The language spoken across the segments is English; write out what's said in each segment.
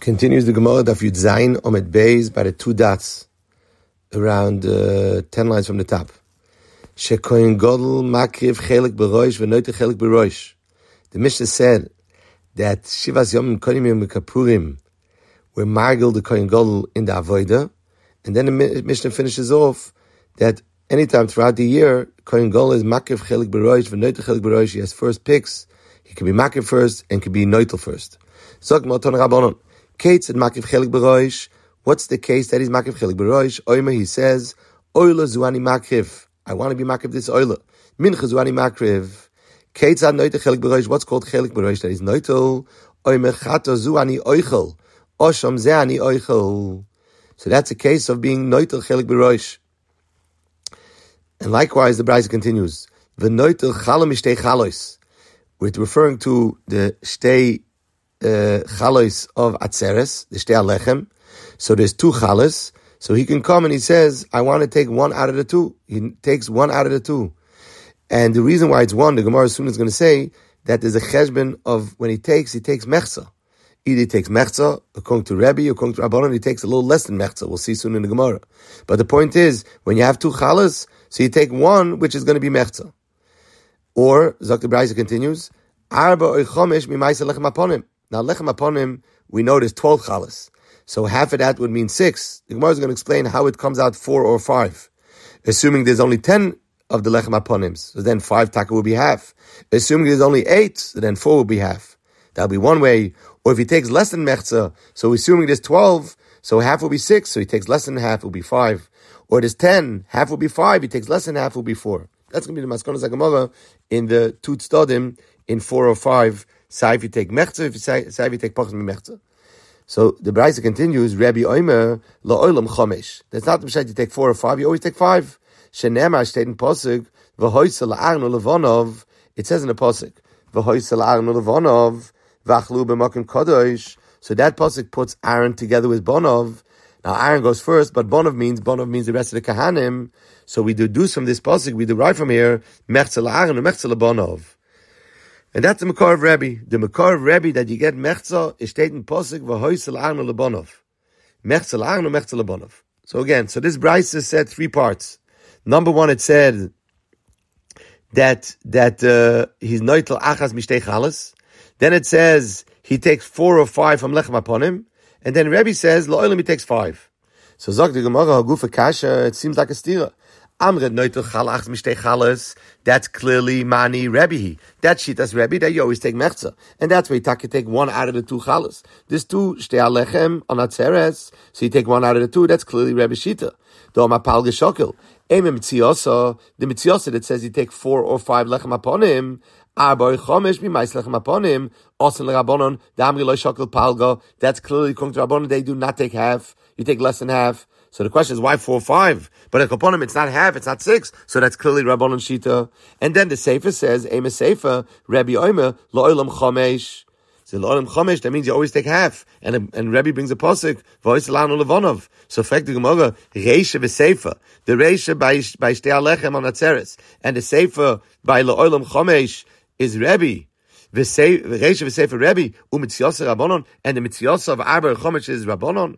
Continues the Gemara Daf Yud Zayin Omed Beis by the two dots around 10 lines from the top. Shekoyin Godel Makriv Chelik Beroish V'Noite Chelik Beroish. The Mishnah said that Shivas Yom Kodim Yom Kapurim were margil the Koyin Godel in the Avodah, and then the Mishnah finishes off that anytime throughout the year Koyin Godel is Makriv Chelik Beroish V'Noite Chelik Beroish. He has first picks. He can be Makriv first and can be Noitel first. Zok Moton Rabbanon. Kates and Makriv Chelik Beroish. What's the case that he's Makriv Chelik Beroish? Oima, he says, Oila Zuani Makriv. I want to be Makriv this Oila. Mincha Zuani Makriv. Kates ad Noite Chelik Beroish. What's called Chelik Beroish? That is Noitel. Oima Chato Zuani Oichel. Osham Zeani Oichel. So that's a case of being Noitel Chelik Beroish. And likewise, the Braisa continues. V'Noitel Chalom Ishtei Chalois. We're referring to the Shtei Chalois of Atzeres, the Shtei Alechem. So there's two Chalos. So he can come and he says, I want to take one out of the two. He takes one out of the two. And the reason why it's one, the Gemara soon is going to say that there's a cheshbon of when he takes mechza. Either he takes mechza, according to Rebbe, according to Rabbanon, he takes a little less than mechza. We'll see soon in the Gemara. But the point is, when you have two Chalos, so you take one, which is going to be mechza. Or, Zok the Braisa continues, Arba oy chomesh mimaisa lechem aponim. Now, lechem aponim, we know there's 12 chalas. So half of that would mean 6. The Gemara is going to explain how it comes out 4 or 5. Assuming there's only 10 of the lechem aponims, so then 5 taka will be half. Assuming there's only 8, so then 4 will be half. That'll be one way. Or if he takes less than mechza, so assuming there's 12, so half will be 6, so he takes less than half, will be 5. Or there's 10, half will be 5, he takes less than half, will be 4. That's going to be the Maskonos HaGemara in the Tut Stodim in 4 or 5. Say if you take mechza, say if you take pachas mechza. So the Braisa continues, Rabbi Omer la'olam chomesh. That's not the mishayt you take 4 or 5. You always take 5. Shenemar steht in Pasuk v'hoysa la'arnu levonov. It says in the Pasuk v'hoysa la'arnu levonov v'achlu b'makom kadosh. So that Pasuk puts Aaron together with Bonov. Now Aaron goes first, but Bonov means the rest of the Kahanim. So we deduce from this Pasuk, we derive from here mechza la'Aaron and mechza la'Bonov. And that's the Makar of Rebbe. The Makar of Rebbe that you get mechza is stated in Pasuk v'hoysa la'Aaron le'Bonov. Mechza la'Aaron and mechza la'Bonov. So again, so this Braisa said 3 parts. Number 1, it said that he's noitel achas mishtei chalas. Then it says he takes 4 or 5 from lechem aponim. And then Rebbe says, La'olam he takes 5. So Zok the Gemara, Hagufa Kasha, it seems like a stira. Amred noitel chalach mishtei chalas. That's clearly mani Rebbe. That shit as Rebbe that you always take mechza. And that's why you take 1 out of the 2 chalas. This 2, shtei alechem, on atzeres. So you take 1 out of the 2, that's clearly Rebbe shita. Do mapal geshokel. Eme mitziyosa, the mitziyosa that says you take 4 or 5 lechem aponim. Arba chomesh b'mais lechem aponim. Osen l'Rabbanon, damri lo shokel palga. That's clearly according to Rabbanon, they do not take half. You take less than half. So the question is, why 4 or 5? But at Kaponim, it's not half, it's not 6. So that's clearly Rabbanon Shita. And then the Sefer says, Ema Sefer, Rabbi Omer, Lo'olam Chomesh. So Lo'olam Chomesh, that means you always take half. And Rabbi brings a posik, V'ois Lanu Levonov. So fact the Gemara, Reisha v'Sefer. The Reisha by Shtei Alechem on Atzeres. And the Sefer by Lo'olam Chomesh is Rabbi. Reisha v'Sefer Rabbi, u'mitziyosa Rabbanon. And the mitziyosa of Arba Chomesh is Rabbanon.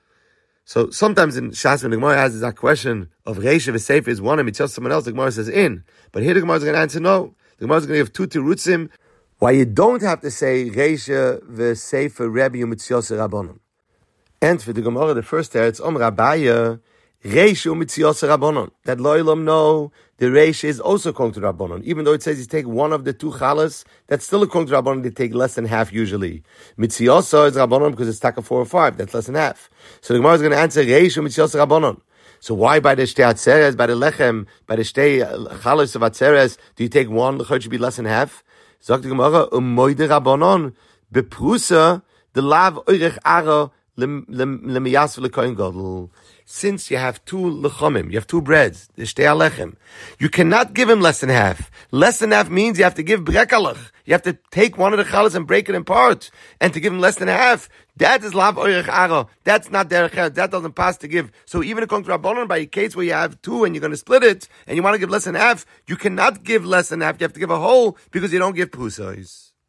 So sometimes in Shas, when the Gemara has that question of Reisha v'Sefer is one and Mitzvah someone else, the Gemara says in. But here the Gemara is going to answer no. The Gemara is going to give 2 tirutzim why you don't have to say Reisha v'Sefer Rebbe u'Mitzvah Rabbanon. And for the Gemara, the first teretz, Rabaya, Reisha u'Mitzvah Rabbanon. That lo'olam no, the Reisha is also according to Rabbanon. Even though it says you take 1 of the 2 chalas, that's still according to Rabbanon, they take less than half usually. Mitzvah is Rabbanon because it's taka 4 or 5, that's less than half. So the Gemara is going to answer Reisha u'Mitzvah Rabbanon. So why by the Shtei Atzeres, by the Lechem, by the Shtei Chalos of Atzeres, do you take 1, the should be less than half? Sagt the Gemara, Moide Rabbanon, Beprusa, the Lav Oirech Ara, Lemiyas V'Lekoyin Gadol. Since you have 2 lechomim, you have 2 breads, the Shtei Alechem, you cannot give him less than half. Less than half means you have to give brekalach. You have to take 1 of the chalas and break it in part. And to give him less than half, that is lav oirech ara. That's not derech. That doesn't pass to give. So even according to Rabbanon, by a case where you have 2 and you're going to split it, and you want to give less than half, you cannot give less than half. You have to give a whole because you don't give pusais.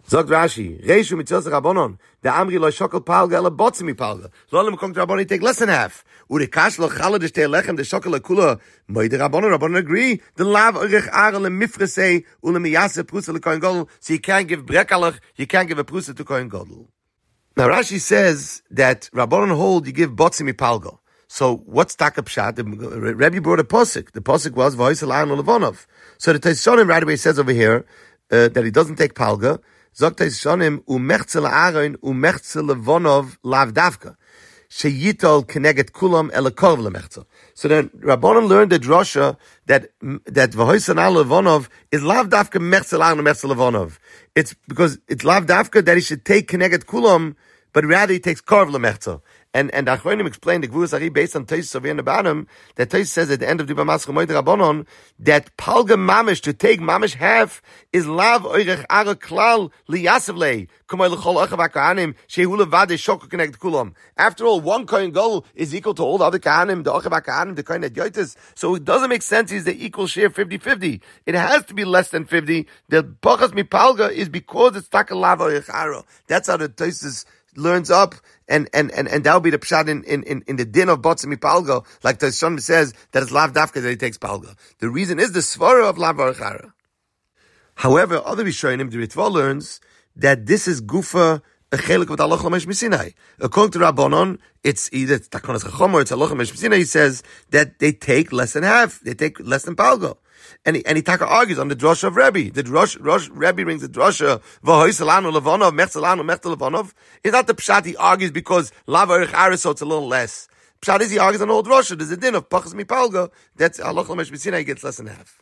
Sagt Rashi, Reishu mitzvos Rabbanon, the Amri lo shokel palga ele botzim mi palga. Lolim kong Rabbanon take less than half. Ure kash lo chala de shtei lechem de shokel kula. Moide Rabbanon agree. The lav urich are le mifresei ule miyase prusa le kohen gadol. So you can't give brekalach, you can't give a prusa to kohen gadol. Now Rashi says that Rabbanon hold you give botzim mi palga. So what's taka pshat? The Rebbe brought a posik. The posik was v'hoisel aron levonov. So the Teisonim right away says over here that he doesn't take palga. Zogt Teisonim umechzel aron umechzel levonov lav davka. Sheyitol connected kulam elakov lemechzel. So then Rabbanon learned the drasha that v'hoisel aron levonov is lav davka mechzel aron umechzel levonov. It's because it's lav davka that he should take connected kulam, but rather he takes korv lemechzel. And Achronim explained the Gvurus Ari based on Taisus over in the bottom, that Taisus says at the end of the Bamaschal Moed Rabbanon, that Palga Mamish, to take Mamish half, is Lav Oirech Ara Klal Liyasevlei, Kumay L'chol Ochav HaKahanim, Shehu Levade Shoko Connect Kulam. After all, one Kohen Gadol is equal to all the other Kahanim, the Ochav HaKahanim, the Kohen Yotis. So it doesn't make sense he's the equal share 50-50. It has to be less than 50. The Pachas Mipalga is because it's Taka Lav Oirech Ara. That's how the Taisus learns up, and that will be the pshat in the din of botzim palga, like the Shon says that it's lav dafka that he takes palga. The reason is the svara of lav arachara. However, other Rishonim, the Ritva learns that this is gufa a chelik with halacha l'mesh misinai. According to Rabbanon, it's either takonas chachom or it's halacha l'mesh misinai. He says that they take less than half, they take less than palga. And he taka argues on the drasha of Rebbe. The Rebbe brings the drasha v'hoiselanu levonov mechselanu mechtel levonov. It's not the pshat he argues because lav erich aris, so it's a little less. Pshat is he argues on the old drasha. There's a din of pachas mipalga. That's halach l'mesh b'sinai, he gets less than half.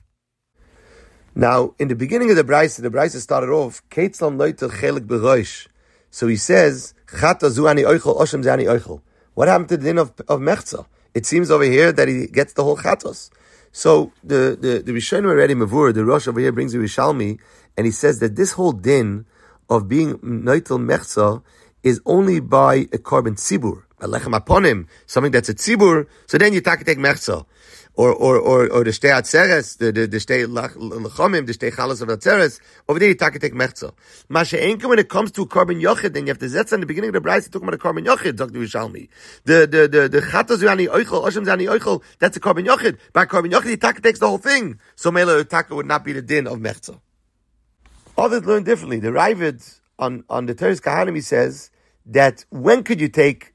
Now, in the beginning of the Brisa started off Ketzlam noitel chelik beroish. So he says chata zu ani oichel oshem zani oichel. What happened to the din of mechza? It seems over here that he gets the whole chatos. So the Rishonim already Mavur, the Rosh over here brings the Rishalmi, and he says that this whole din of being noitel mechza is only by a korban tzibur, a lechem aponim, something that's a tzibur. So then you take mechza, or the shtei atzeres, the shtei lechomim, the shtei chalas of atzeres. Over there you take mechza. Masha'enka, when it comes to korban yochid, then you have to zetz in the beginning of the Brisa talking about a korban yochid. Dr. Rishalmi, the chatas zani oichel, oshem zani oichel, that's a korban yochid. By korban yochid, the takes the whole thing. So mele taka would not be the din of mechza. Others learn differently. The Ravid on the Teres Kahanim, he says that when could you take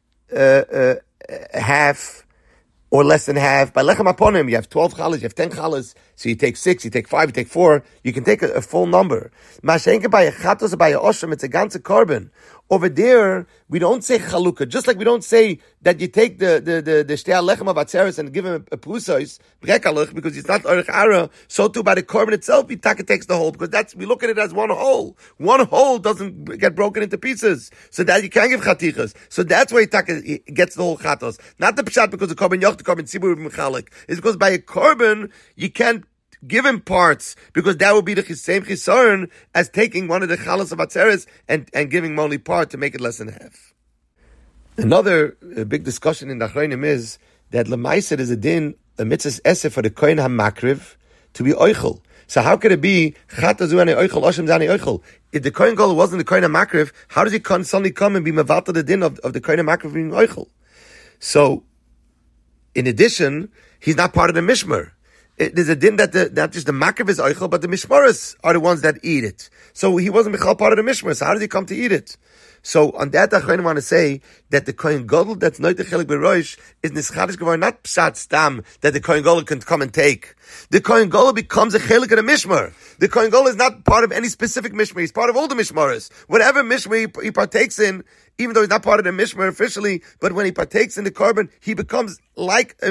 half or less than half? By lechem aponim, you have 12 chalas, you have 10 chalas, so you take 6, you take 5, you take 4, you can take a full number. Mashenka by a chatos or by a oshem, it's a ganze korban. Over there, we don't say chalukah, just like we don't say that you take the shtei lechem of atzeres and give him a prusos, brekalach, because it's not orich ara, so too by the korban itself, Itaka takes the whole, because we look at it as one whole. One whole doesn't get broken into pieces, so that you can't give chatichas. So that's why Itaka gets the whole chatos. Not the pshat because the korban yoch, the korban tzibur mechalik. It's because by a korban, you can't give him parts, because that would be the same chisaron as taking one of the chalas of atzeres and giving only part to make it less than half. Another big discussion in the Achronim is that lemaised is a din, a mitzvah esef for the kohen hamakriv to be oichel. So how could it be chata zu ani oichel oshem zani oichel? If the kohen gadol wasn't the kohen hamakriv, how does he suddenly come and be mevatel the din of the kohen hamakriv being oichel? So, in addition, he's not part of the mishmar. There's a din that not just the makriv is oichel, but the mishmaras are the ones that eat it. So he wasn't part of the mishmar. So how did he come to eat it? So on that, I want to say that the kohen gadol that's not the chelik beroish is nischadish gevar, not pshat stam that the kohen gadol can come and take. The kohen gadol becomes a chelik of the mishmar. The kohen gadol is not part of any specific mishmar. He's part of all the mishmaras. Whatever mishmar he partakes in, even though he's not part of the mishmar officially, but when he partakes in the korban, he becomes like a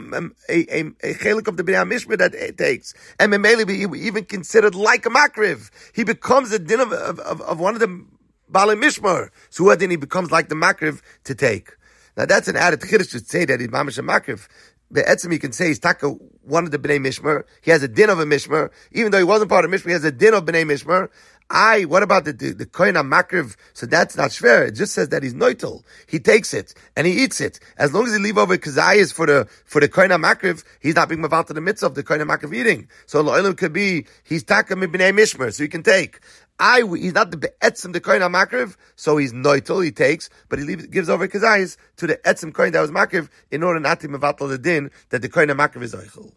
chelik of the bnei mishmar that it takes. And memeli be even considered like a makriv. He becomes a din of one of the Baalei Mishmar. So what then he becomes like the makriv to take. Now that's an added chiddush to say that he's mamish a makriv. Be'etzim he can say he's taka one of the bnei mishmar. He has a din of a mishmar. Even though he wasn't part of mishmar, he has a din of bnei mishmar. What about the kohen makriv? So that's not shver. It just says that he's noitel. He takes it and he eats it. As long as he leave over kazayas for the kohen makriv, he's not being maval to the mitzvah of the kohen makriv eating. So lo'elim could be he's taka mi bnei mishmar, so he can take. He's not the be'etzim the kohen makriv, so he's noitel, he takes, but he gives over kazayis to the etzim kohen that was makriv in order not to mevatel the din that the kohen makriv is oichel.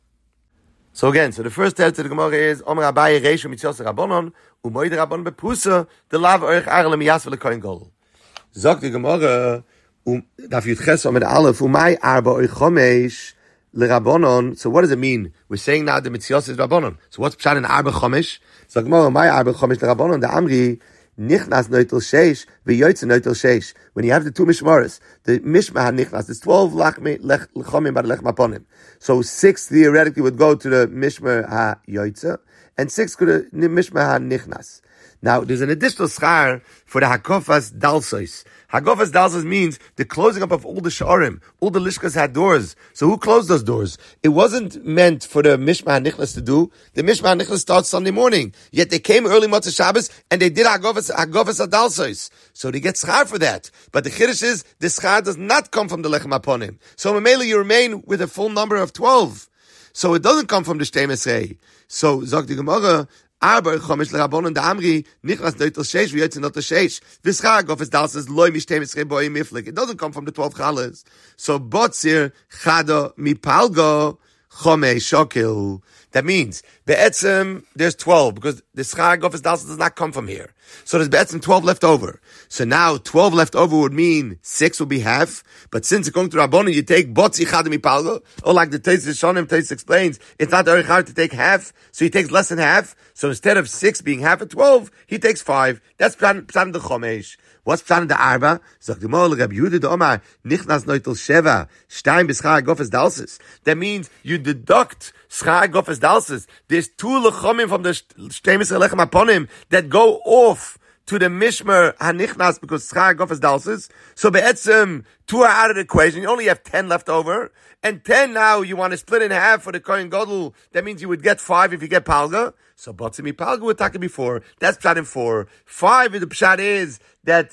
So again, the first tell to the Gemara is Omer Abaye Reishu Mitzios Rabbanon Umoid Rabbanon Bepusa the lav oich arle miyas v'lekoyin gol. Zok the Gemara Daf Yud Ches Omer Aleph Umay Arba Oich Chomesh LeRabbanon. So what does it mean? We're saying now the Mitzios is Rabbanon. So what's pshat in Arba Chomesh? So Gemara Umay Arba Chomesh LeRabbanon the Amri Nichnas Noitel Sheish v'Yoytze Noitel Sheish. When you have the two mishmaras, the mishmah nichnas, there's 12 lechomim bar lech maponim. So 6 theoretically would go to the mishmah ha-yoytze, and 6 to the mishmah ha-nichnas. Now, there's an additional schar for the hakofas dalsos. Hakofas dalsos means the closing up of all the sha'arim. All the lishkas had doors. So who closed those doors? It wasn't meant for the mishmah nichnas to do. The mishmah nichnas starts Sunday morning. Yet they came early Motzei Shabbos and they did hakofas dalsos. So they get schar for that. But the chiddush is, the schar does not come from the lechem aponim. So Mamela, you remain with a full number of 12. So it doesn't come from the Shtei Mesrei. So Zok the Gemara, Arba Chomesh LeRabbanon the Amri Nichnas Noitel Sheish v'Yoytze Noitel Sheish v'Schar Gofes Dalses Loi Mishtei Mesrei Boi Miflik. It doesn't come from the 12 chales. So Botzir Chado Mipalgo Chomesh Shokil. That means be'etzem there's 12 because the Schar Gofes Dalses does not come from here. So there's be'etzem 12 left over. So now 12 left over would mean 6 will be half. But since according to Rabbanon you take Botzi Chado Mipalgo, or like the Teis Shonim Teis explains, it's not very hard to take half, so he takes less than half. So instead of 6 being half of 12, he takes 5. That's Pshan the Chomesh. What's Pshan the Arba? Sagt the Mol Rab Yehuda the Omar Nichnas Noitel Sheva Shtein b'Schar Gofes Dalses. That means you deduct Schar Gofes Dalses. There's 2 lechomim from the Shtei Mesrei Lechem Aponim that go off to the Mishmer HaNichnas because Schar Gofes Dalses. So be'etzem 2 are out of the equation. You only have 10 left over. And 10 now you want to split in half for the Kohen Gadol. That means you would get 5 if you get Palga. So Botzimi Palga we're talking before. That's Pshat in 4. 5 the Pshat is that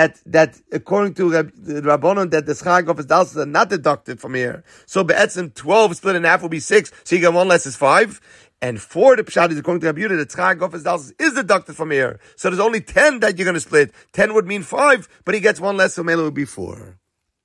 according to the Rabbanon that the Schar Gofes Dalses are not deducted from here. So be'etzem 12 split in half will be 6. So you get 1 less is 5. And 4 the Pshat is according to Rabbi Yehuda, the Schar Gofes Dalses is deducted from here. So there's only 10 that you're going to split. 10 would mean 5, but he gets 1 less, so Mela would be 4.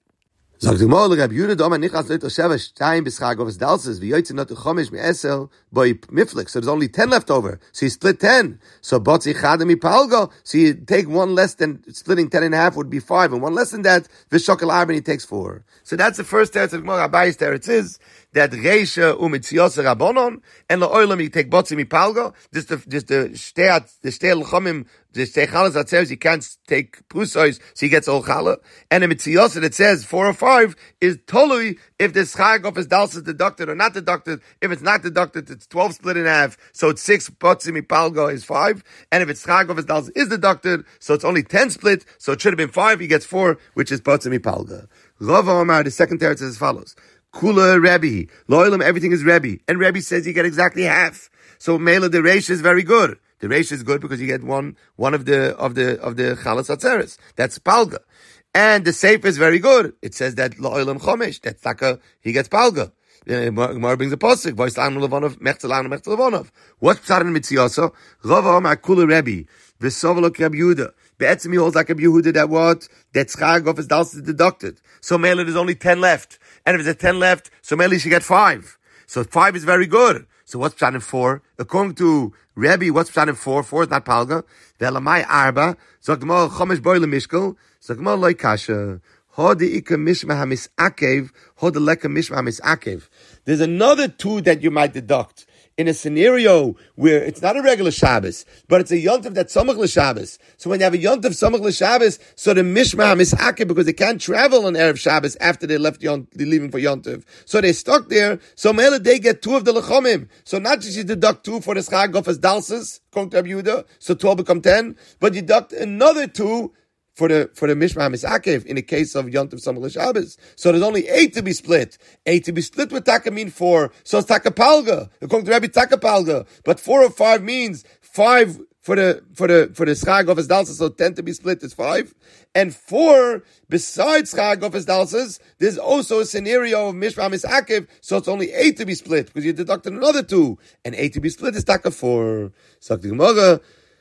Sagt die Gemara, Rabbi Yehuda, Doma Nichnas Noitel Sheva Shtein b'Schar Gofes Dalses v'Yoytze Noitel Chomesh mi'Esel boi Miflik. So there's only 10 left over. So you split 10. So Botzi Chada Mipalgo. So you take 1 less than splitting 10 in half would be 5, and 1 less than that v'Shokel Arba he takes 4. So that's the first teretz of Gemara. Abaye's teretz is that Reisha u'Mitzios Rabbanon and LaOlam you take Botzi Mipalgo. Just the Shtei L'chomim, the Shtei Chalas Atzeres you can't take Prusois, so he gets all Chala. And the Mitzios that it says 4 or 5 is totally if the Schar Gofes Dalses is deducted or not deducted. If it's not deducted, it's 12 split in half, so it's 6 Botzi Mipalgo is 5. And if it's Schar Gofes Dalses is deducted, so it's only 10 split, so it should have been 5, he gets 4, which is Botzi Mipalgo. Rav Omar, the second teretz is as follows. Kula Rebbe. Lo'ilam, everything is Rebbe. And Rebbe says you get exactly half. So Mela, the Reish is very good. The Reish is good because you get one of the Chalas Atzeres. That's Palga. And the Sefer is very good. It says that Lo'ilam Chomesh. That's Taka, he gets Palga. Gemara brings a pasuk. Voice Lanu Levanov, Mechtel Lanu, Mechtel Levanov. What's Pshat in Mitziyoso? Rav Omar Kula Rebbe. V'Sovelok Rabbi Yehuda. Be'etzim he holds like Rabbi Yehuda that what? That Schar Gofes Dalses is deducted. So Mela, there's only 10 left. And if there's 10 left, so Mela should get 5. So 5 is very good. So what's Pshat in 4? According to Rebbe, what's Pshat in 4? 4 is not Palga. Ve'elamai Arba. Zogdemol Chomesh Boi Lemishkel. Zogdemol Loi Kasha. Hodi Ika Mishma HaMisakev. Hodi Leka Mishma HaMisakev. There's another 2 that you might deduct. In a scenario where it's not a regular Shabbos, but it's a yontif that's samach l'Shabbos. So when you have a yontif samach l'Shabbos, so the mishma misakev because they can't travel on erev Shabbos after they're leaving for yontif. So they're stuck there. So mele they get 2 of the lechomim. So not just you deduct 2 for the Schar Gofes Dalses, according to Rabbi Yehuda, so 12 become 10, but you deduct another 2 for the Mishma Misakev in the case of Yontif Samach Shabbos. So there's only 8 to be split. 8 to be split with Taka mean 4. So it's Taka Palga. According to Rabbi Taka Palga. But 4 or 5 means 5 for the Schar Gofes Dalses, so 10 to be split is 5. And 4, besides Schar Gofes Dalses, there's also a scenario of Mishma Misakev, so it's only 8 to be split, because you deducted another 2. And 8 to be split is Taka 4. So the Gemara,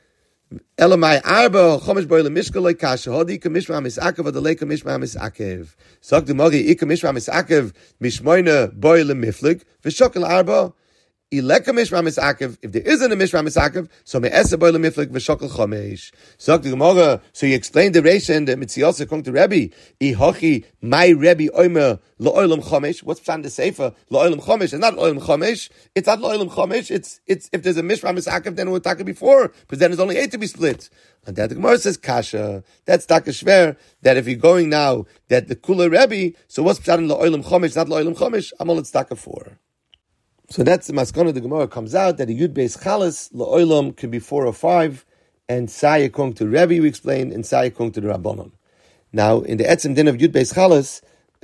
Elamai arba chomesh boile mishkaloi kasha hodi kamishma misakev adalei kamishma misakev. Zog the Magi ika mishma misakev mishmoina boile miflig v'shokel arba. Ileka mishma misakev. If there isn't a mishma misakev, so me'esa boile miflig v'shokel chomesh. Zog the Gemara. So you explained the ration that Mitzios according to Rebbe. Ihochi my Rebbe oimer lo'olam chomesh. What's pshat the sefer lo'olam chomesh? It's not lo'olam chomesh. It's not lo'olam chomesh. It's if there's a mishma misakev, then it would talk before, because then there's only 8 to be split. And that the Gemara says kasha. That's taka shver. That if you're going now that the kula Rebbe, so what's pshat in lo'olam chomesh? Not lo'olam chomesh. Amol it's taka 4. So that's the maskana. The Gemara comes out that a yud beis chalas lo'olam can be 4 or 5, and sai according to Rebbe we explained, and sai according to the Rabbanon. Now in the etzem din of yud beis chalas,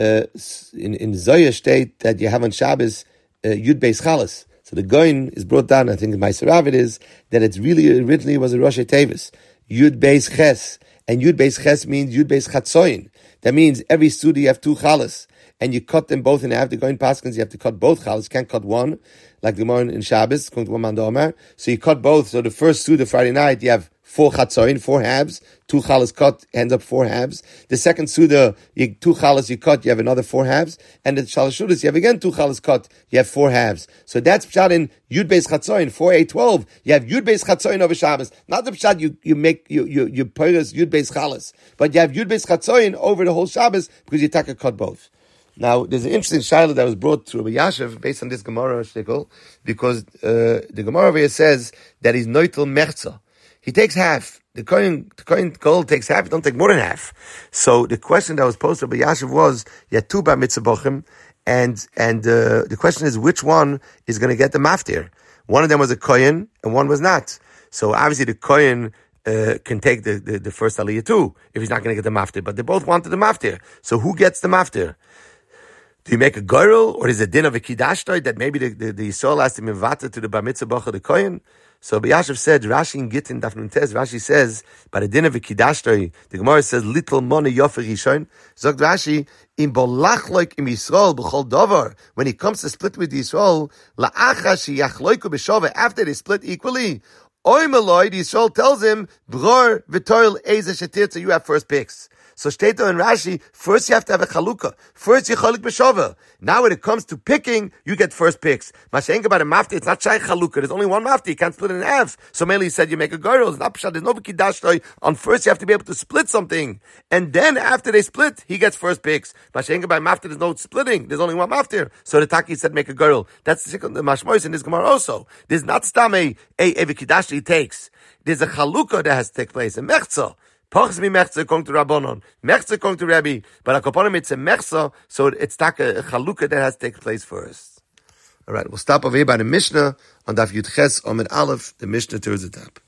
in Zoya state that you have on Shabbos yud beis chalas. So the Goin is brought down. I think in Ma'aser Rav it is that it's really originally was a Rosh Tevis yud beis ches, and yud beis ches means yud beis chatzoin. That means every studio you have 2 chalas, and you cut them both in half. The Goin Paskins, you have to cut both chalas. You can't cut one, like the Gemara in Shabbos, according to one man Omer. So you cut both. So the first Suda Friday night, you have 4 chatzoin, 4 halves. 2 chalas cut, ends up 4 halves. The second Suda, 2 chalas you cut, you have another 4 halves. And the Shalosh Sudas, you have again 2 chalas cut, you have 4 halves. So that's pshat in Yud Beis Chatzoin, 4, 8, 12. You have Yud Beis Chatzoin over Shabbos. Not the pshat you purge Yud Beis Chalas, but you have Yud Beis Chatzoin over the whole Shabbos because you take a cut both. Now, there's an interesting shaila that was brought to Rabbi Yashiv based on this Gemara shtickle, because the Gemara over here says that he's noitel mechza. He takes half. The Kohen Gadol takes half. He don't take more than half. So the question that was posed to Rabbi Yashiv was, you had 2 bar mitzvah bochim, and the question is, which one is going to get the maftir? One of them was a Kohen, and one was not. So obviously the Kohen can take the first aliyah too, if he's not going to get the maftir. But they both wanted the maftir. So who gets the maftir? Do you make a girl, or is it a din of a kiddashtoi that maybe the Yisrael has to mivata to the bar mitzvah bocha the Kohen? So Yashiv said, Rashi in Gittin Daf Nun Tes, Rashi says, by the din of a kiddashtoi, the Gemara says, little money yofer rishon. Zog Rashi, in bolachloik im Yisrael b'chol dover, when he comes to split with Yisrael, la'acha sheyachloiku b'shove, after they split equally, oy meloid, Yisrael tells him, bror v'toil eze shetirtza, you have first picks. So Shteto and Rashi, first you have to have a chalukah. First you chalik b'shova. Now when it comes to picking, you get first picks. Mashenka by the mafti, it's not shay chalukah. There's only one mafti. You can't split it in half. So mainly he said you make a girdle. It's not pshat. There's no v'kidashtoi. On first you have to be able to split something. And then after they split, he gets first picks. Mashenka by mafti, there's no splitting. There's only one mafti. So the Taki said make a girdle. That's the mashmois in this Gemara also. There's not stam a v'kidashtoi he takes. There's a chalukah that has to take place. A mechza. Pochs mi mechza going to Rabbanon, mechza going to Rebbe, but akoponim it's a mechza, so it's tak a chalukah that has to take place first. All right, we'll stop over here by the Mishnah on Daf Yud Ches Omed Aleph. The Mishnah towards the top.